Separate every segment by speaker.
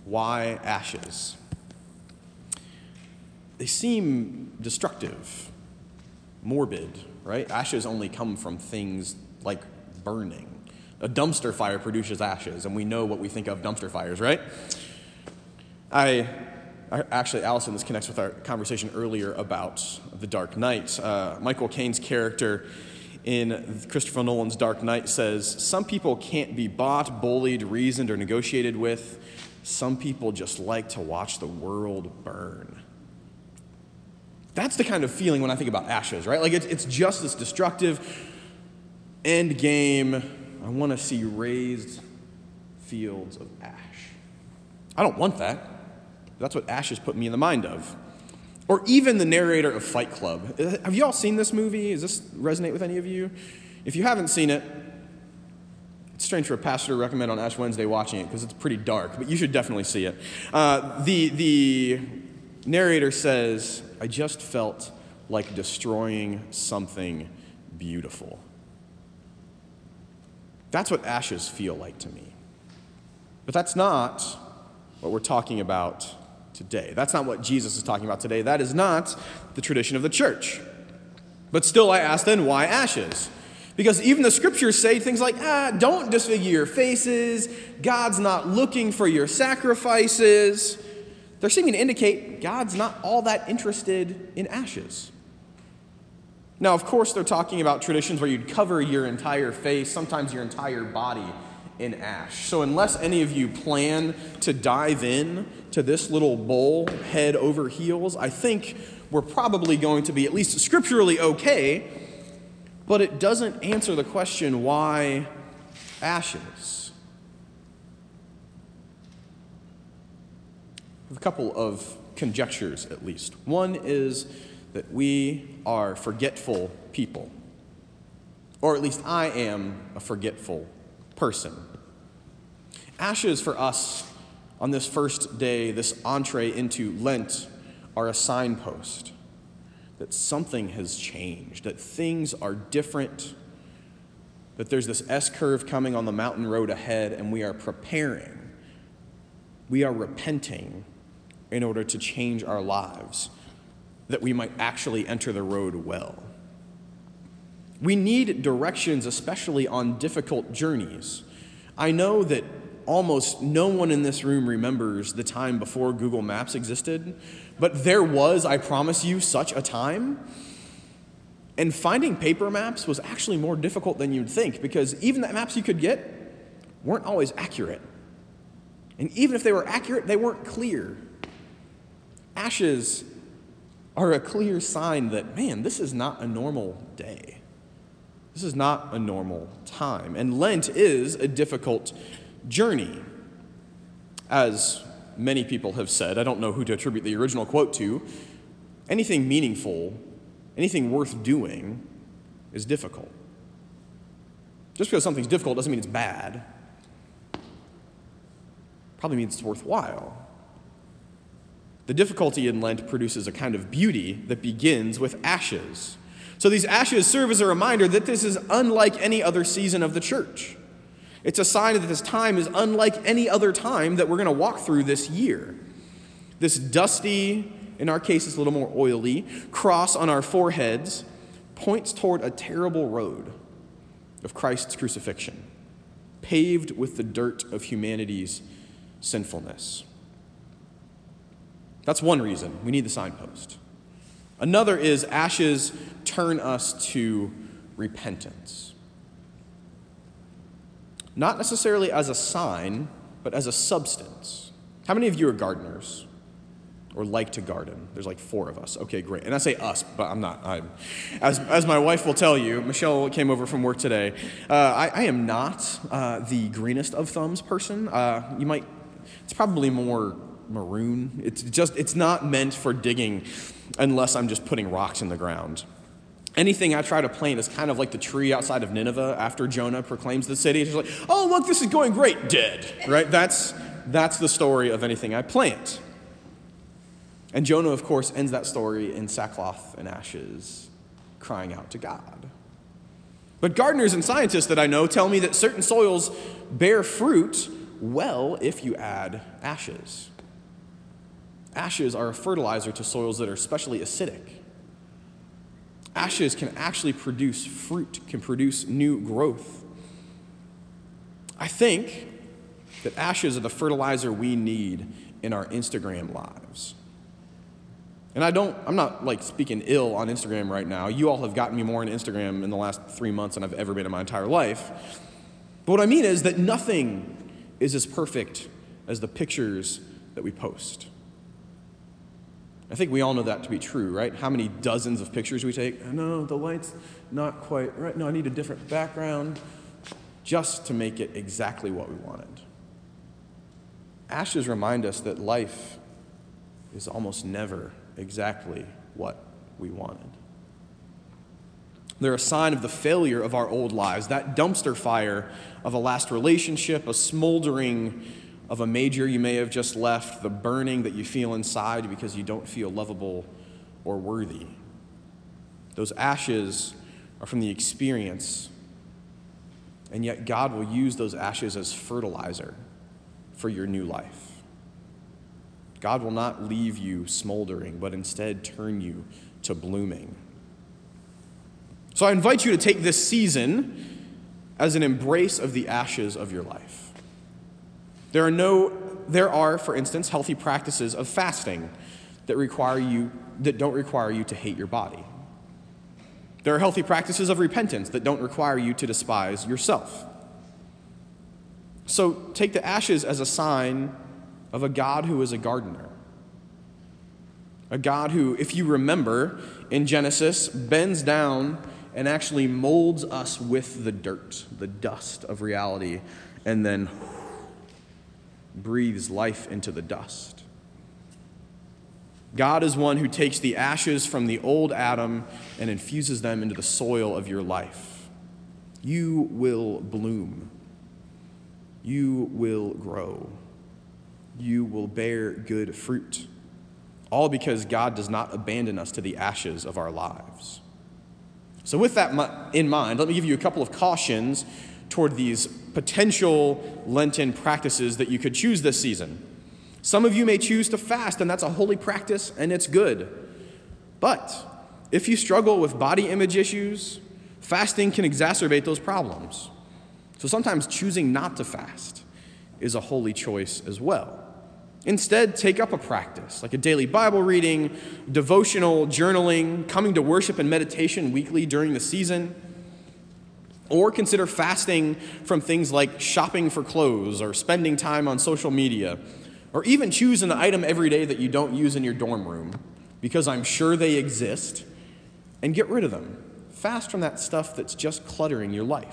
Speaker 1: Why ashes? They seem destructive, morbid, right? Ashes only come from things like burning. A dumpster fire produces ashes, and we know what we think of dumpster fires, right? Actually, Allison, this connects with our conversation earlier about The Dark Knight. Michael Caine's character in Christopher Nolan's Dark Knight says, some people can't be bought, bullied, reasoned, or negotiated with. Some people just like to watch the world burn. That's the kind of feeling when I think about ashes, right? Like it's just this destructive end game. I want to see raised fields of ash. I don't want that. That's what ashes put me in the mind of. Or even the narrator of Fight Club. Have you all seen this movie? Does this resonate with any of you? If you haven't seen it, it's strange for a pastor to recommend on Ash Wednesday watching it because it's pretty dark, but you should definitely see it. The narrator says, I just felt like destroying something beautiful. That's what ashes feel like to me. But that's not what we're talking about today. That's not what Jesus is talking about today. That is not the tradition of the church. But still, I ask then, why ashes? Because even the scriptures say things like, don't disfigure your faces. God's not looking for your sacrifices. They're seeming to indicate God's not all that interested in ashes. Now, of course, they're talking about traditions where you'd cover your entire face, sometimes your entire body, in ash. So unless any of you plan to dive in to this little bowl head over heels, I think we're probably going to be at least scripturally okay, but it doesn't answer the question, why ashes? I have a couple of conjectures, at least. One is that we are forgetful people, or at least I am a forgetful person. Ashes for us on this first day, this entree into Lent, are a signpost that something has changed, that things are different, that there's this S-curve coming on the mountain road ahead, and we are preparing. We are repenting in order to change our lives, that we might actually enter the road well. We need directions, especially on difficult journeys. I know that almost no one in this room remembers the time before Google Maps existed, but there was, I promise you, such a time. And finding paper maps was actually more difficult than you'd think, because even the maps you could get weren't always accurate. And even if they were accurate, they weren't clear. Ashes are a clear sign that, man, this is not a normal day. This is not a normal time. And Lent is a difficult journey. As many people have said, I don't know who to attribute the original quote to, anything meaningful, anything worth doing is difficult. Just because something's difficult doesn't mean it's bad. Probably means it's worthwhile. The difficulty in Lent produces a kind of beauty that begins with ashes. So these ashes serve as a reminder that this is unlike any other season of the church. It's a sign that this time is unlike any other time that we're going to walk through this year. This dusty, in our case it's a little more oily, cross on our foreheads points toward a terrible road of Christ's crucifixion, paved with the dirt of humanity's sinfulness. That's one reason we need the signpost. Another is ashes turn us to repentance. Not necessarily as a sign, but as a substance. How many of you are gardeners or like to garden? There's like 4 of us. Okay, great. And I say us, but I'm not. As my wife will tell you, Michelle came over from work today. I am not the greenest of thumbs person. It's probably more maroon. It's not meant for digging unless I'm just putting rocks in the ground. Anything I try to plant is kind of like the tree outside of Nineveh after Jonah proclaims the city. It's just like, oh, look, this is going great, dead, right? That's the story of anything I plant. And Jonah, of course, ends that story in sackcloth and ashes, crying out to God. But gardeners and scientists that I know tell me that certain soils bear fruit well if you add ashes. Ashes are a fertilizer to soils that are especially acidic. Ashes can actually produce fruit, can produce new growth. I think that ashes are the fertilizer we need in our Instagram lives. And I'm not like speaking ill on Instagram right now. You all have gotten me more on Instagram in the last 3 months than I've ever been in my entire life. But what I mean is that nothing is as perfect as the pictures that we post. I think we all know that to be true, right? How many dozens of pictures we take? No, the light's not quite right. No, I need a different background just to make it exactly what we wanted. Ashes remind us that life is almost never exactly what we wanted. They're a sign of the failure of our old lives, that dumpster fire of a last relationship, a smoldering of a major you may have just left, the burning that you feel inside because you don't feel lovable or worthy. Those ashes are from the experience, and yet God will use those ashes as fertilizer for your new life. God will not leave you smoldering, but instead turn you to blooming. So I invite you to take this season as an embrace of the ashes of your life. There are, for instance, healthy practices of fasting that don't require you to hate your body. There are healthy practices of repentance that don't require you to despise yourself. So take the ashes as a sign of a God who is a gardener. A God who, if you remember, in Genesis, bends down and actually molds us with the dirt, the dust of reality, and then breathes life into the dust. God is one who takes the ashes from the old Adam and infuses them into the soil of your life. You will bloom. You will grow. You will bear good fruit. All because God does not abandon us to the ashes of our lives. So with that in mind, let me give you a couple of cautions toward these potential Lenten practices that you could choose this season. Some of you may choose to fast, and that's a holy practice, and it's good. But if you struggle with body image issues, fasting can exacerbate those problems. So sometimes choosing not to fast is a holy choice as well. Instead, take up a practice, like a daily Bible reading, devotional, journaling, coming to worship and meditation weekly during the season. Or consider fasting from things like shopping for clothes or spending time on social media. Or even choose an item every day that you don't use in your dorm room, because I'm sure they exist, and get rid of them. Fast from that stuff that's just cluttering your life.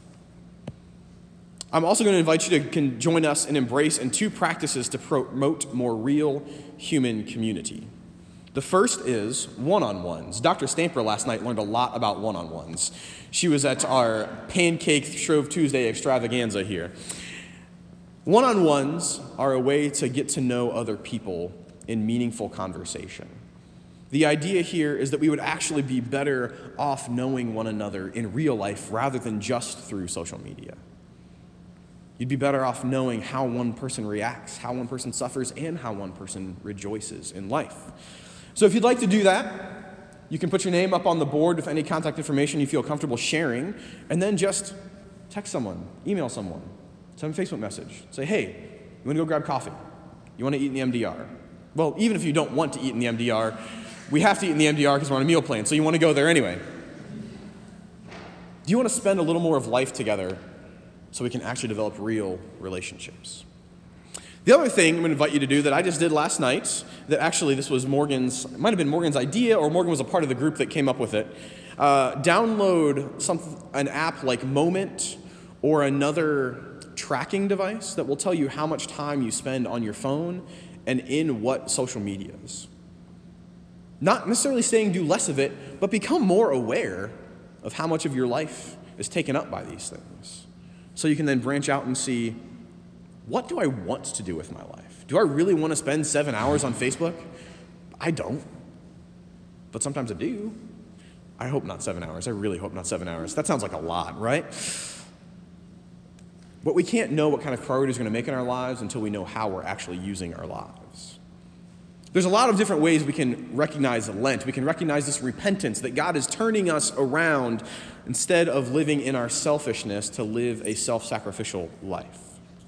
Speaker 1: I'm also going to invite you to join us and embrace in two practices to promote more real human community. The first is one-on-ones. Dr. Stamper last night learned a lot about one-on-ones. She was at our Pancake Shrove Tuesday extravaganza here. One-on-ones are a way to get to know other people in meaningful conversation. The idea here is that we would actually be better off knowing one another in real life rather than just through social media. You'd be better off knowing how one person reacts, how one person suffers, and how one person rejoices in life. So if you'd like to do that, you can put your name up on the board with any contact information you feel comfortable sharing, and then just text someone, email someone, send them a Facebook message. Say, hey, you want to go grab coffee? You want to eat in the MDR? Well, even if you don't want to eat in the MDR, we have to eat in the MDR because we're on a meal plan, so you want to go there anyway. Do you want to spend a little more of life together so we can actually develop real relationships? The other thing I'm going to invite you to do that I just did last night, that actually this was it might have been Morgan's idea, or Morgan was a part of the group that came up with it. Download an app like Moment or another tracking device that will tell you how much time you spend on your phone and in what social medias. Not necessarily saying do less of it, but become more aware of how much of your life is taken up by these things. So you can then branch out and see, what do I want to do with my life? Do I really want to spend 7 hours on Facebook? I don't. But sometimes I do. I hope not 7 hours. I really hope not 7 hours. That sounds like a lot, right? But we can't know what kind of priorities we're going to make in our lives until we know how we're actually using our lives. There's a lot of different ways we can recognize Lent. We can recognize this repentance, that God is turning us around instead of living in our selfishness to live a self-sacrificial life.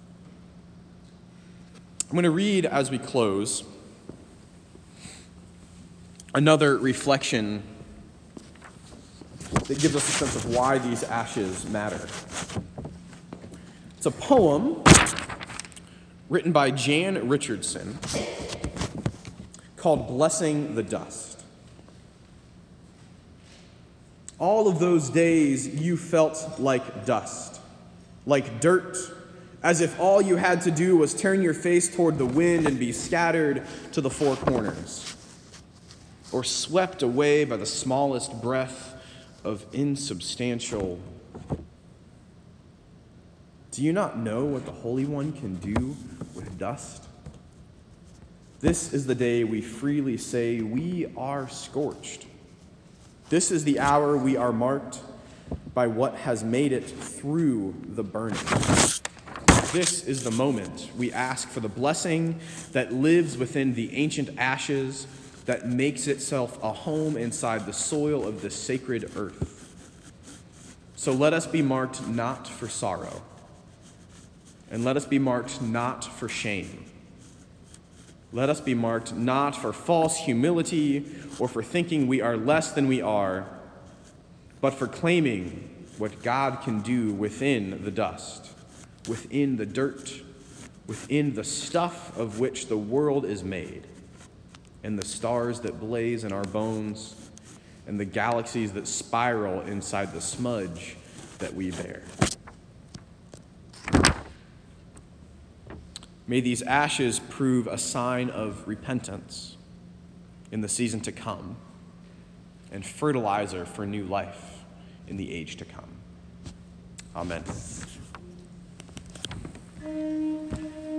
Speaker 1: I'm going to read as we close another reflection that gives us a sense of why these ashes matter. It's a poem written by Jan Richardson called Blessing the Dust. All of those days you felt like dust, like dirt, as if all you had to do was turn your face toward the wind and be scattered to the four corners, or swept away by the smallest breath of insubstantial. Do you not know what the Holy One can do with dust? This is the day we freely say we are scorched. This is the hour we are marked by what has made it through the burning. This is the moment we ask for the blessing that lives within the ancient ashes, that makes itself a home inside the soil of this sacred earth. So let us be marked not for sorrow, and let us be marked not for shame. Let us be marked not for false humility or for thinking we are less than we are, but for claiming what God can do within the dust, within the dirt, within the stuff of which the world is made, and the stars that blaze in our bones, and the galaxies that spiral inside the smudge that we bear. May these ashes prove a sign of repentance in the season to come, and fertilizer for new life in the age to come. Amen.